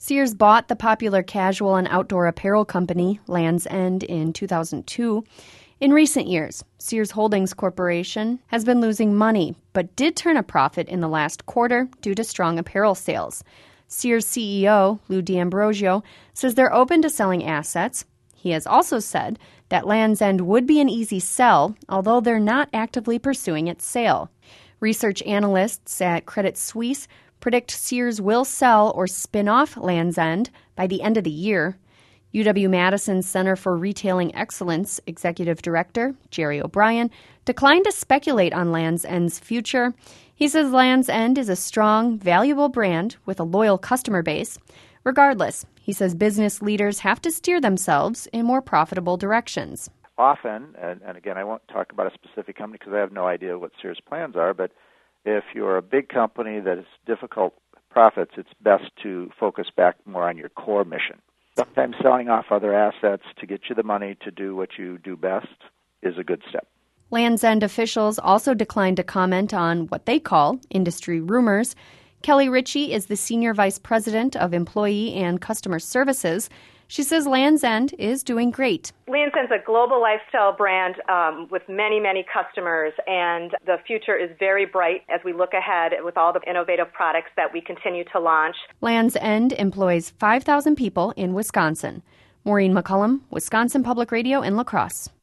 Sears bought the popular casual and outdoor apparel company Lands' End in 2002. In recent years, Sears Holdings Corporation has been losing money, but did turn a profit in the last quarter due to strong apparel sales. Sears CEO Lou D'Ambrosio says they're open to selling assets. He has also said that Lands' End would be an easy sell, although they're not actively pursuing its sale. Research analysts at Credit Suisse predict Sears will sell or spin off Lands' End by the end of the year. UW-Madison's Center for Retailing Excellence Executive Director Jerry O'Brien declined to speculate on Lands' End's future. He says Lands' End is a strong, valuable brand with a loyal customer base. Regardless, he says business leaders have to steer themselves in more profitable directions. Often, and again, I won't talk about a specific company because I have no idea what Sears' plans are, but if you're a big company that is difficult profits, it's best to focus back more on your core mission. Sometimes selling off other assets to get you the money to do what you do best is a good step. Lands' End officials also declined to comment on what they call industry rumors. Kelly Ritchie is the Senior Vice President of Employee and Customer Services. She says Lands' End is doing great. Lands' End's a global lifestyle brand with many, many customers, and the future is very bright as we look ahead with all the innovative products that we continue to launch. Lands' End employs 5,000 people in Wisconsin. Maureen McCullum, Wisconsin Public Radio in La Crosse.